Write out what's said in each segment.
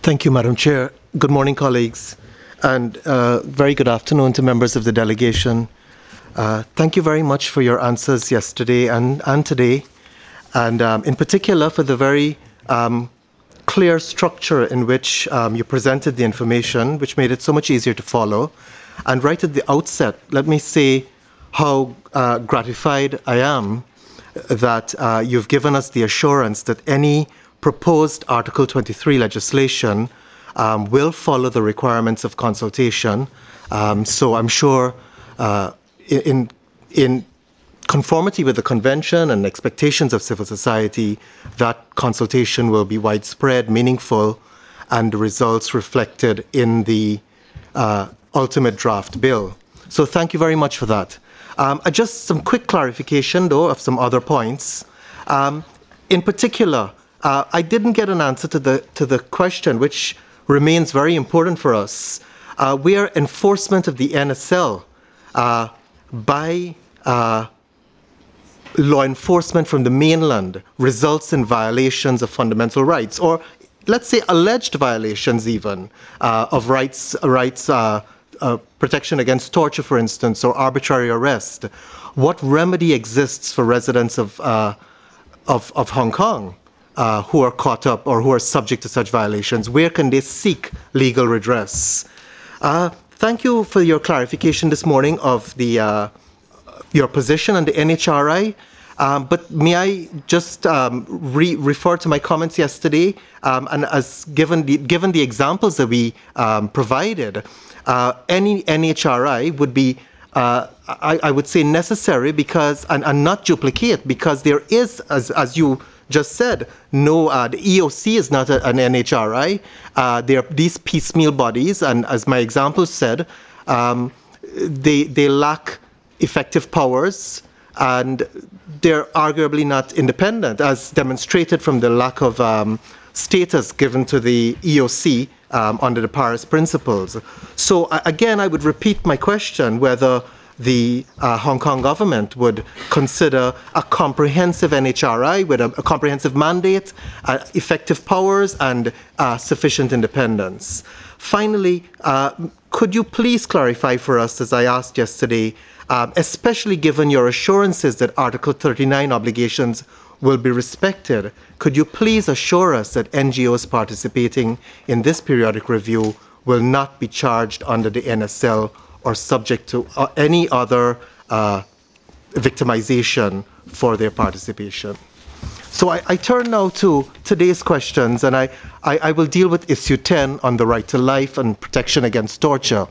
Thank you, Madam Chair. Good morning, colleagues, and very good afternoon to members of the delegation. Thank you very much for your answers yesterday and today, and in particular for the very clear structure in which you presented the information, which made it so much easier to follow. And right at the outset, let me say how gratified I am that you've given us the assurance that any proposed Article 23 legislation will follow the requirements of consultation. So I'm sure in conformity with the convention and expectations of civil society, that consultation will be widespread, meaningful, and the results reflected in the ultimate draft bill. So thank you very much for that. Just some quick clarification, though, of some other points. In particular, I didn't get an answer to the question, which remains very important for us. Where enforcement of the NSL by law enforcement from the mainland results in violations of fundamental rights, or let's say alleged violations even of rights, protection against torture, for instance, or arbitrary arrest. What remedy exists for residents of Hong Kong who are caught up or who are subject to such violations? Where can they seek legal redress? Thank you for your clarification this morning of the your position on the NHRI. But may I just refer to my comments yesterday, and as given the examples that we provided, any NHRI would be, I would say, necessary because and not duplicate, because there is, as you just said, no, the EOC is not an NHRI. They are these piecemeal bodies, and as my example said, they lack effective powers, and they're arguably not independent, as demonstrated from the lack of status given to the EOC under the Paris Principles. So again, I would repeat my question whether the Hong Kong government would consider a comprehensive NHRI with a comprehensive mandate, effective powers, and sufficient independence. Finally, could you please clarify for us, as I asked yesterday, especially given your assurances that Article 39 obligations will be respected, could you please assure us that NGOs participating in this periodic review will not be charged under the NSL or subject to any other victimization for their participation? So I turn now to today's questions, and I will deal with issue 10 on the right to life and protection against torture.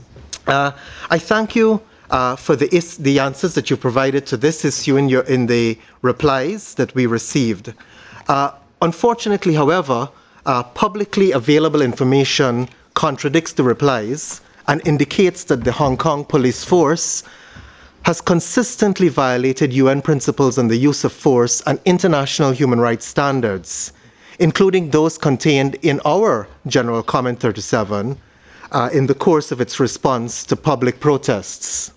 I thank you for the answers that you provided to this issue in the replies that we received. Unfortunately, however, publicly available information contradicts the replies and indicates that the Hong Kong police force has consistently violated UN principles on the use of force and international human rights standards, including those contained in our General Comment 37 in the course of its response to public protests.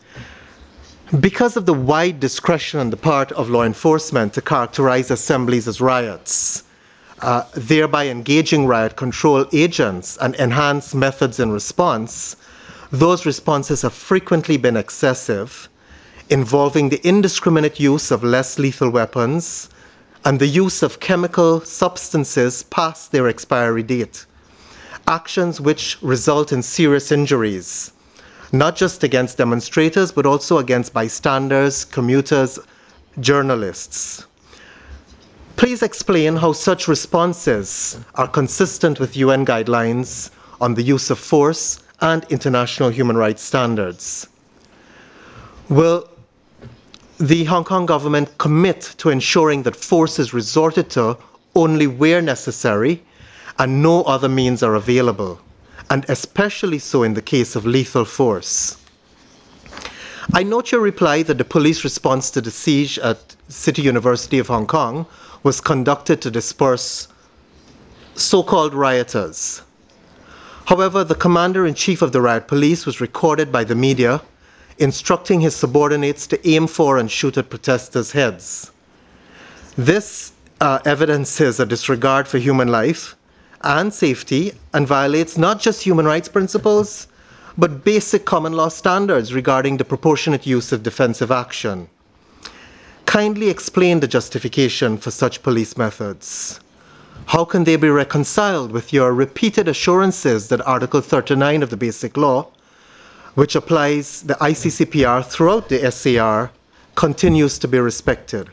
Because of the wide discretion on the part of law enforcement to characterize assemblies as riots, thereby engaging riot control agents and enhance methods in response, those responses have frequently been excessive, involving the indiscriminate use of less lethal weapons and the use of chemical substances past their expiry date, actions which result in serious injuries, not just against demonstrators, but also against bystanders, commuters, journalists. Please explain how such responses are consistent with UN guidelines on the use of force and international human rights standards. Will the Hong Kong government commit to ensuring that force is resorted to only where necessary and no other means are available, and especially so in the case of lethal force? I note your reply that the police response to the siege at City University of Hong Kong was conducted to disperse so-called rioters. However, the commander-in-chief of the riot police was recorded by the media instructing his subordinates to aim for and shoot at protesters' heads. This evidences a disregard for human life and safety and violates not just human rights principles, but basic common law standards regarding the proportionate use of defensive action. Kindly explain the justification for such police methods. How can they be reconciled with your repeated assurances that Article 39 of the Basic Law, which applies the ICCPR throughout the SAR, continues to be respected?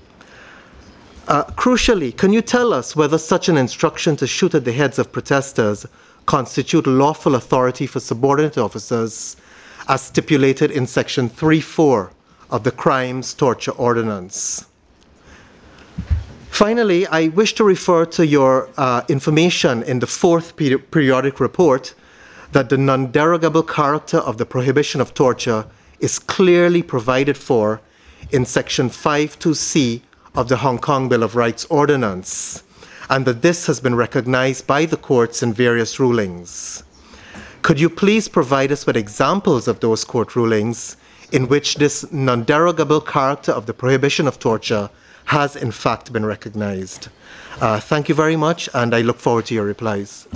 Crucially, can you tell us whether such an instruction to shoot at the heads of protesters constitute lawful authority for subordinate officers as stipulated in Section 3.4 of the Crimes Torture Ordinance? Finally, I wish to refer to your information in the fourth periodic report that the non-derogable character of the prohibition of torture is clearly provided for in Section 5.2c of the Hong Kong Bill of Rights Ordinance, and that this has been recognized by the courts in various rulings. Could you please provide us with examples of those court rulings in which this non-derogable character of the prohibition of torture has in fact been recognized? Thank you very much, and I look forward to your replies.